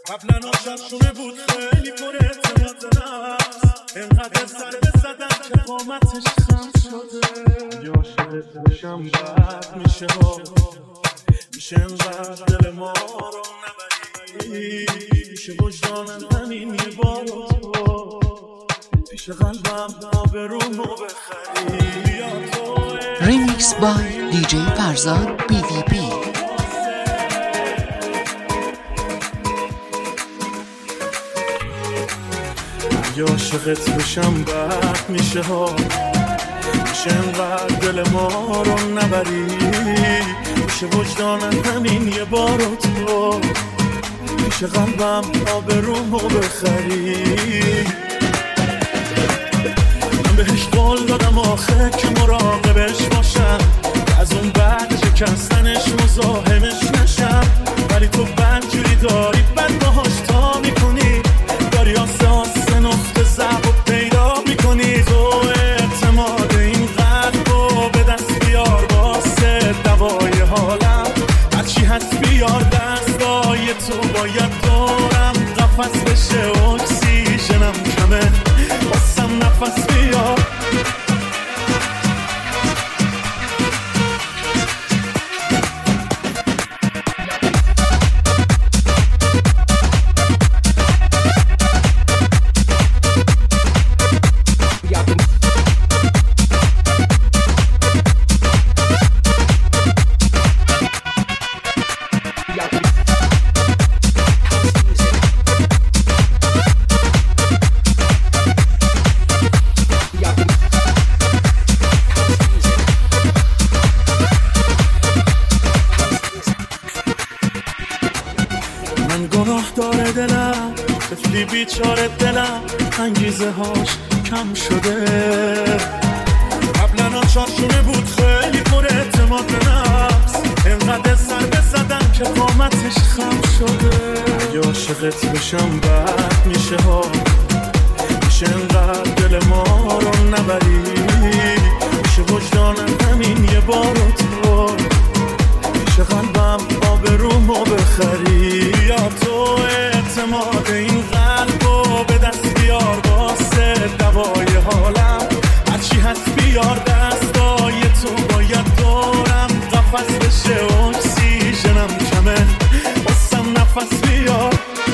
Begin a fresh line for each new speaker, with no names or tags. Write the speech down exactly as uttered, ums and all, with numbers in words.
قبلا آشرشونه بود خیلی پر اعتماد نفس، اینقدر سر بزدم که قامتش خم شده. یا عاشقت بشم بد میشه ها، میشه اینقدر دل ما رو نبری، میشه وجدانم همین یه بار تو، پیش قلبم آبرومو بخری.
ریمیکس بای دی جی فرزاد بی وی پی.
یا عاشقت بشم بد میشه ها، میشه اینقدر دل ما رو نبری، میشه وجدانم همین یه بار تو، پیش قلبم آبرومو بخری. من بهش قول دادم آخه که مراقبش باشم، از اون بعد شکستنش مزاحمش نشم، ولی تو بدجوری داری بد باهاش تا میکنی، داری آسه آسه نقطه ضعف و پیدا میکنی. تو اعتماد این قلب رو به دست بیار واسه دوای حالم، هرچی هست بیار دستای تو، باید دورم قفس بشه اکسیژنم کمه واسم نفس بیار. گناه داره دلم، طفلی بیچاره دلم، انگیزه هاش کم شده. قبلا آچارشونه بود خیلی پر اعتماد به نفس، اینقدر سر بزدم که قامتش خم شده. یا عاشقت بشم بد میشه ها، میشه اینقدر دل ما رو نبری، میشه وجدانم همین یه بار تو، پیش قلبم آبرومو بخری. یا تو اعتماد این قلبو به دست بیار واسه دوای حالم، هرچی هست بیار دستای تو، باید دورم قفس بشه اکسیژنم کمه واسم نفس بیار.